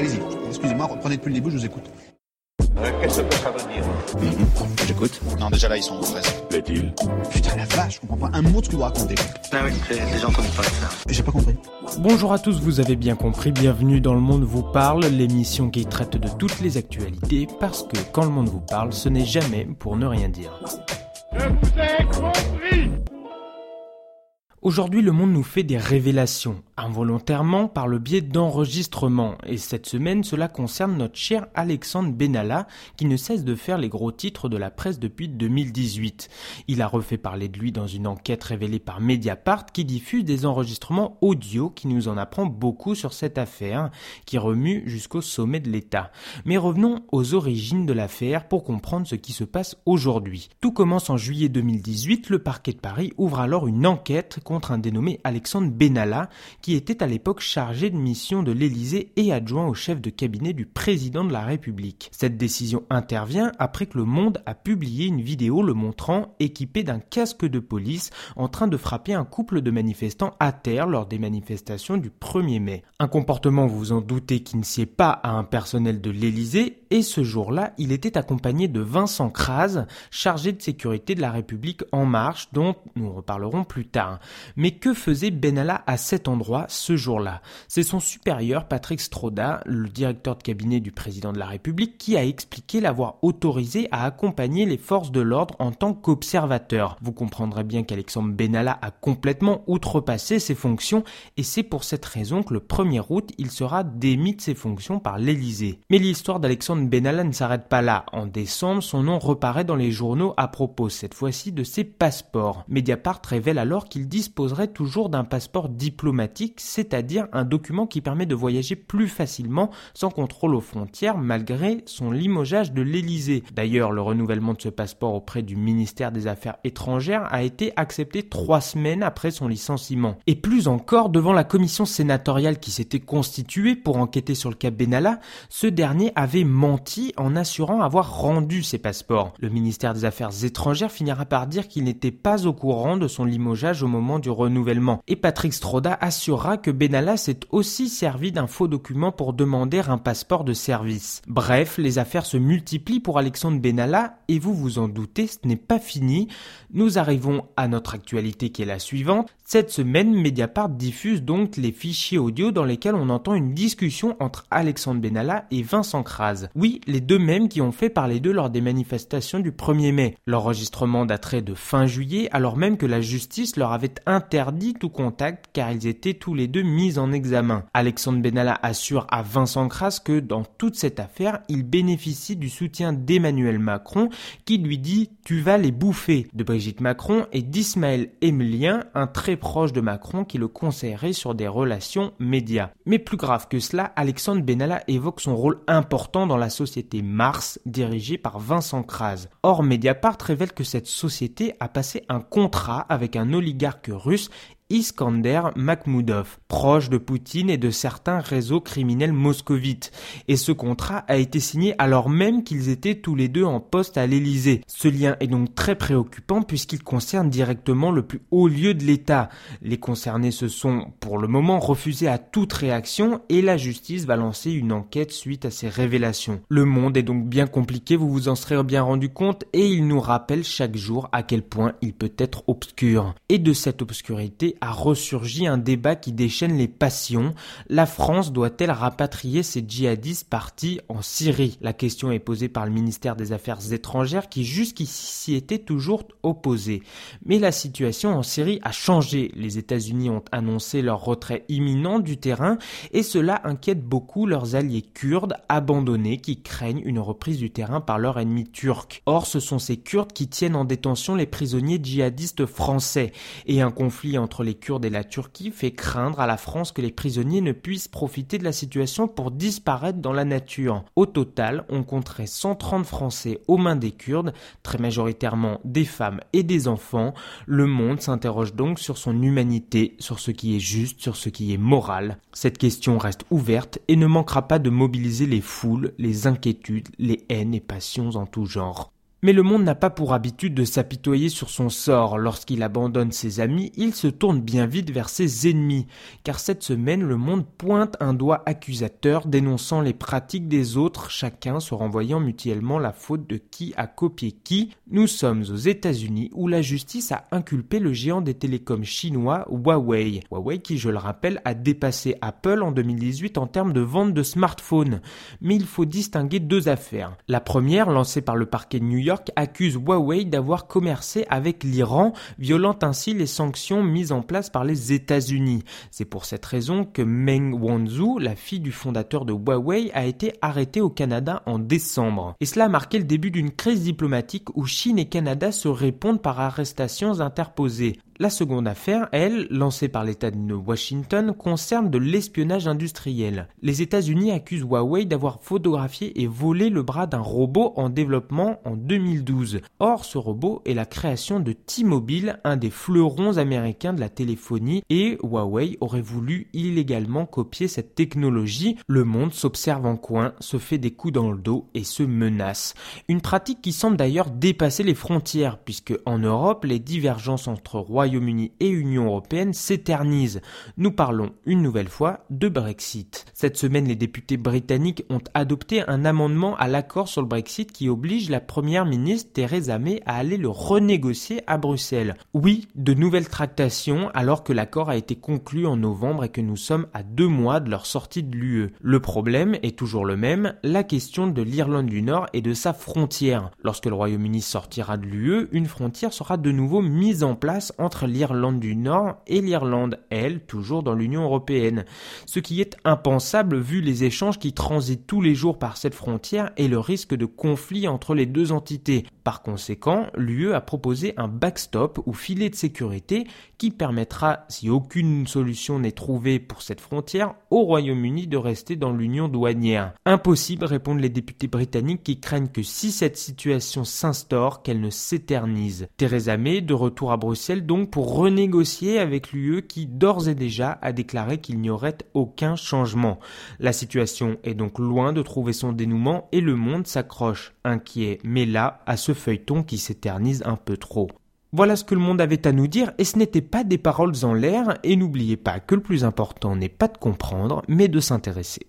Allez-y, excusez-moi, reprenez depuis le début, je vous écoute. Qu'est-ce que ça veut dire? J'écoute. Non, déjà là, ils sont en fraise. Plaît-il? Putain, la vache, je comprends pas un mot de ce que vous racontez. Ah oui, j'ai déjà entendu parler de ça. J'ai pas compris. Bonjour à tous, vous avez bien compris, bienvenue dans Le Monde vous parle, l'émission qui traite de toutes les actualités, parce que quand le monde vous parle, ce n'est jamais pour ne rien dire. Je vous ai compris! Aujourd'hui, le monde nous fait des révélations, involontairement par le biais d'enregistrements. Et cette semaine, cela concerne notre cher Alexandre Benalla, qui ne cesse de faire les gros titres de la presse depuis 2018. Il a refait parler de lui dans une enquête révélée par Mediapart, qui diffuse des enregistrements audio qui nous en apprend beaucoup sur cette affaire, qui remue jusqu'au sommet de l'État. Mais revenons aux origines de l'affaire pour comprendre ce qui se passe aujourd'hui. Tout commence en juillet 2018, le parquet de Paris ouvre alors une enquête contre un dénommé Alexandre Benalla, qui était à l'époque chargé de mission de l'Élysée et adjoint au chef de cabinet du président de la République. Cette décision intervient après que Le Monde a publié une vidéo le montrant équipé d'un casque de police en train de frapper un couple de manifestants à terre lors des manifestations du 1er mai. Un comportement, vous vous en doutez, qui ne sied pas à un personnel de l'Élysée, et ce jour-là, il était accompagné de Vincent Crase, chargé de sécurité de la République En Marche, dont nous reparlerons plus tard. Mais que faisait Benalla à cet endroit ce jour-là? C'est son supérieur, Patrick Stroda, le directeur de cabinet du président de la République, qui a expliqué l'avoir autorisé à accompagner les forces de l'ordre en tant qu'observateur. Vous comprendrez bien qu'Alexandre Benalla a complètement outrepassé ses fonctions, et c'est pour cette raison que le 1er août, il sera démis de ses fonctions par l'Élysée. Mais l'histoire d'Alexandre Benalla ne s'arrête pas là. En décembre, son nom reparaît dans les journaux à propos, cette fois-ci, de ses passeports. Mediapart révèle alors qu'il disposerait toujours d'un passeport diplomatique, c'est-à-dire un document qui permet de voyager plus facilement sans contrôle aux frontières malgré son limogeage de l'Élysée. D'ailleurs, le renouvellement de ce passeport auprès du ministère des Affaires étrangères a été accepté 3 semaines après son licenciement. Et plus encore, devant la commission sénatoriale qui s'était constituée pour enquêter sur le cas Benalla, ce dernier avait menti en assurant avoir rendu ses passeports. Le ministère des Affaires étrangères finira par dire qu'il n'était pas au courant de son limogeage au moment du renouvellement. Et Patrick Stroda assurera que Benalla s'est aussi servi d'un faux document pour demander un passeport de service. Bref, les affaires se multiplient pour Alexandre Benalla et vous vous en doutez, ce n'est pas fini. Nous arrivons à notre actualité qui est la suivante. Cette semaine, Mediapart diffuse donc les fichiers audio dans lesquels on entend une discussion entre Alexandre Benalla et Vincent Crase. Oui, les deux mêmes qui ont fait parler d'eux lors des manifestations du 1er mai. L'enregistrement daterait de fin juillet, alors même que la justice leur avait interdit tout contact car ils étaient tous les deux mis en examen. Alexandre Benalla assure à Vincent Crase que dans toute cette affaire, il bénéficie du soutien d'Emmanuel Macron qui lui dit « tu vas les bouffer » de Brigitte Macron et d'Ismaël Emelien, un très proche de Macron qui le conseillerait sur des relations médias. Mais plus grave que cela, Alexandre Benalla évoque son rôle important dans la société Mars, dirigée par Vincent Crase. Or, Mediapart révèle que cette société a passé un contrat avec un oligarque russe, Iskander Makhmoudov, proche de Poutine et de certains réseaux criminels moscovites. Et ce contrat a été signé alors même qu'ils étaient tous les deux en poste à l'Élysée. Ce lien est donc très préoccupant puisqu'il concerne directement le plus haut lieu de l'État. Les concernés se sont, pour le moment, refusés à toute réaction et la justice va lancer une enquête suite à ces révélations. Le monde est donc bien compliqué, vous vous en serez bien rendu compte, et il nous rappelle chaque jour à quel point il peut être obscur. Et de cette obscurité a ressurgi un débat qui déchaîne les passions. La France doit-elle rapatrier ces djihadistes partis en Syrie? La question est posée par le ministère des Affaires étrangères qui jusqu'ici s'y était toujours opposé. Mais la situation en Syrie a changé. Les États-Unis ont annoncé leur retrait imminent du terrain et cela inquiète beaucoup leurs alliés kurdes abandonnés qui craignent une reprise du terrain par leur ennemi turc. Or, ce sont ces Kurdes qui tiennent en détention les prisonniers djihadistes français et un conflit entre les Kurdes et la Turquie fait craindre à la France que les prisonniers ne puissent profiter de la situation pour disparaître dans la nature. Au total, on compterait 130 Français aux mains des Kurdes, très majoritairement des femmes et des enfants. Le monde s'interroge donc sur son humanité, sur ce qui est juste, sur ce qui est moral. Cette question reste ouverte et ne manquera pas de mobiliser les foules, les inquiétudes, les haines et passions en tout genre. Mais le monde n'a pas pour habitude de s'apitoyer sur son sort. Lorsqu'il abandonne ses amis, il se tourne bien vite vers ses ennemis. Car cette semaine, le monde pointe un doigt accusateur, dénonçant les pratiques des autres, chacun se renvoyant mutuellement la faute de qui a copié qui. Nous sommes aux États-Unis où la justice a inculpé le géant des télécoms chinois Huawei. Huawei qui, je le rappelle, a dépassé Apple en 2018 en termes de vente de smartphones. Mais il faut distinguer deux affaires. La première, lancée par le parquet de New York, accuse Huawei d'avoir commercé avec l'Iran, violant ainsi les sanctions mises en place par les États-Unis. C'est pour cette raison que Meng Wanzhou, la fille du fondateur de Huawei, a été arrêtée au Canada en décembre. Et cela a marqué le début d'une crise diplomatique où Chine et Canada se répondent par arrestations interposées. La seconde affaire, elle, lancée par l'État de Washington, concerne de l'espionnage industriel. Les États-Unis accusent Huawei d'avoir photographié et volé le bras d'un robot en développement en 2012. Or, ce robot est la création de T-Mobile, un des fleurons américains de la téléphonie, et Huawei aurait voulu illégalement copier cette technologie. Le monde s'observe en coin, se fait des coups dans le dos et se menace. Une pratique qui semble d'ailleurs dépasser les frontières, puisque en Europe, les divergences entre Royaume-Uni et Union européenne s'éternisent. Nous parlons une nouvelle fois de Brexit. Cette semaine, les députés britanniques ont adopté un amendement à l'accord sur le Brexit qui oblige la première ministre Theresa May à aller le renégocier à Bruxelles. Oui, de nouvelles tractations alors que l'accord a été conclu en novembre et que nous sommes à 2 mois de leur sortie de l'UE. Le problème est toujours le même, la question de l'Irlande du Nord et de sa frontière. Lorsque le Royaume-Uni sortira de l'UE, une frontière sera de nouveau mise en place entre l'Irlande du Nord et l'Irlande, elle, toujours dans l'Union européenne. Ce qui est impensable vu les échanges qui transitent tous les jours par cette frontière et le risque de conflit entre les deux entités. Par conséquent, l'UE a proposé un backstop ou filet de sécurité qui permettra, si aucune solution n'est trouvée pour cette frontière, au Royaume-Uni de rester dans l'union douanière. Impossible, répondent les députés britanniques qui craignent que si cette situation s'instaure, qu'elle ne s'éternise. Theresa May, de retour à Bruxelles donc pour renégocier avec l'UE qui d'ores et déjà a déclaré qu'il n'y aurait aucun changement. La situation est donc loin de trouver son dénouement et le monde s'accroche, inquiet, mais là, à ce feuilleton qui s'éternise un peu trop. Voilà ce que le monde avait à nous dire et ce n'étaient pas des paroles en l'air et n'oubliez pas que le plus important n'est pas de comprendre mais de s'intéresser.